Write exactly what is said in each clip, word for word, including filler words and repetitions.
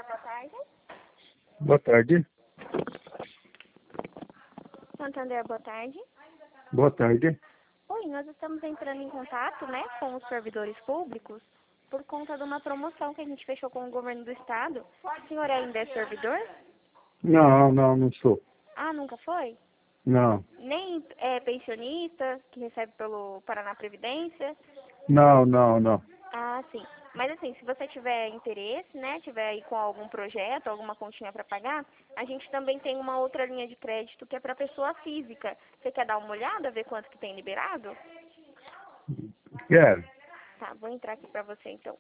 Santander, boa tarde. Boa tarde. Santander, boa tarde. Boa tarde. Oi, nós estamos entrando em contato, né, com os servidores públicos por conta de uma promoção que a gente fechou com o governo do estado. O senhor ainda é servidor? Não, não, não sou. Ah, nunca foi? Não. Nem é pensionista, que recebe pelo Paraná Previdência? Não, não, não. Ah, sim. Mas assim, se você tiver interesse, né, tiver aí com algum projeto, alguma continha para pagar, a gente também tem uma outra linha de crédito que é para pessoa física. Você quer dar uma olhada, ver quanto que tem liberado? Quero. Tá, vou entrar aqui para você então.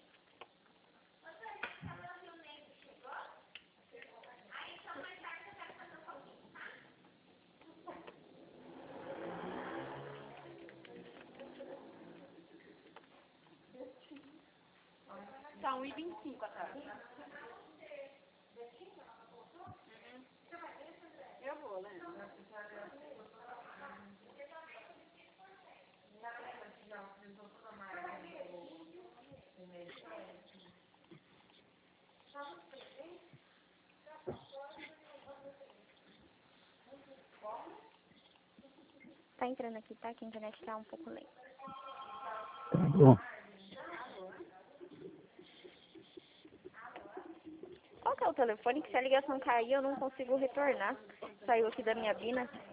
Tá, um e vinte e cinco a taxa. Eu vou, né? Tá entrando aqui, tá? Que a internet tá um pouco lenta. Tá bom. Qual que é o telefone? Que se a ligação cair eu não consigo retornar. Saiu aqui da minha bina.